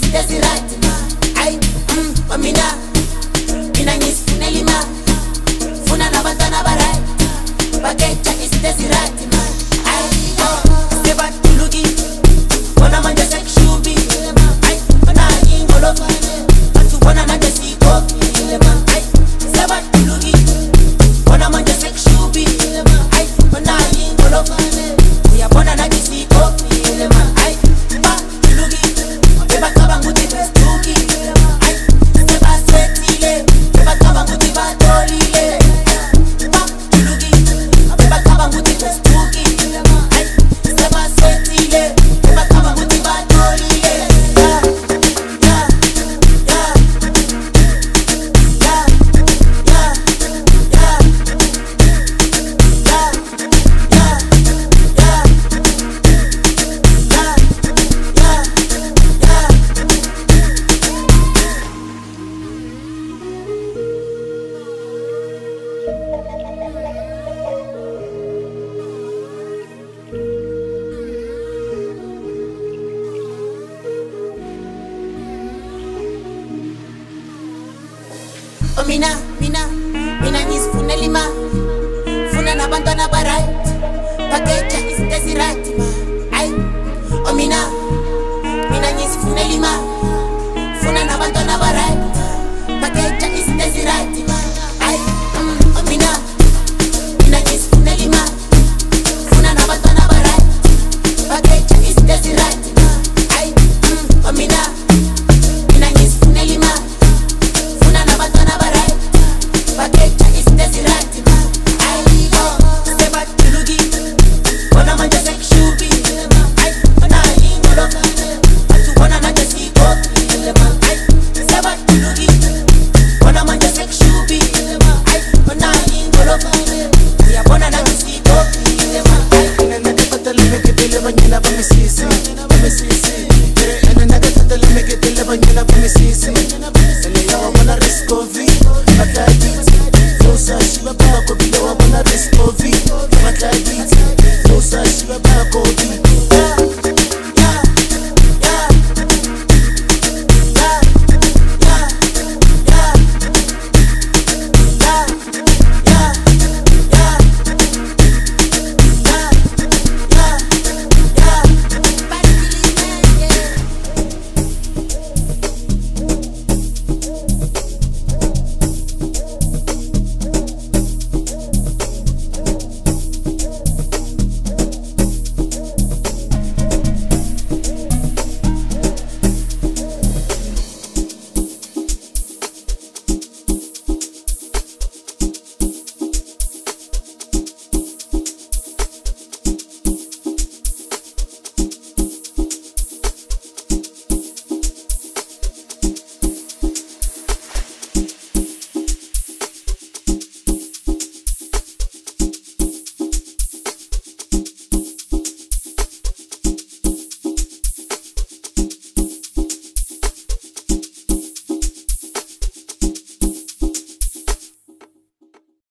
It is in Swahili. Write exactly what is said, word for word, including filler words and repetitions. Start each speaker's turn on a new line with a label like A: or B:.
A: isitezi right ma. Ay, mm, wamina mina ngisifuna lima. Funa nabantwana ba right. Bakecha isitezi right ma. Ay, oh, seba tuluki. Bona manje sekushubi. Ay, bona ingolo. Atu bona manje sikopi. Ay, seba tuluki. Bona manje sekushubi. Ay, bona ingolo. Uyabona nathi sikopi. Ay, ba tuluki. Beba cabanga uthi bestuki. Ay, seba sweatile. Beba cabanga uthi batolile. Ba tuluki. Beba cabanga uthi bestuki. Ay, seba sweatile. Beba cabanga uthi batolile. Yeah, yeah, yeah, yeah, yeah, yeah, yeah, yeah, yeah, yeah, yeah. Oh mina, mina, mina ngisifuna lima. Funa nabantwana ba right. Bakecha isitezi right ma. Ay, oh mina, mina ngisifuna lima. Funa nabantwana ba right. Bakecha isitezi right ma. Ay, mm, oh mina, mina ngisifuna lima. Funa nabantwana ba right. Bakecha isitezi right ma. Ay, mm, oh mina, mina ngisifuna lima. Funa nabantwana ba right. Bakecha isitezi right ma. Ay, oh, seba tuluki. Bona manje sekushubi. Ay, bona ingolo. Atu bona nathi sikopi. Ay, seba tuluki. Bona manje sekushubi. Ay, bona ingolo. Uyabona nathi sikopi. Ay,
B: Ananakathatha lemeketele banyela bamisisi bamisisi. Ananakathatha lemeketele banyela bamisisi. Ene yawa bona riskovi.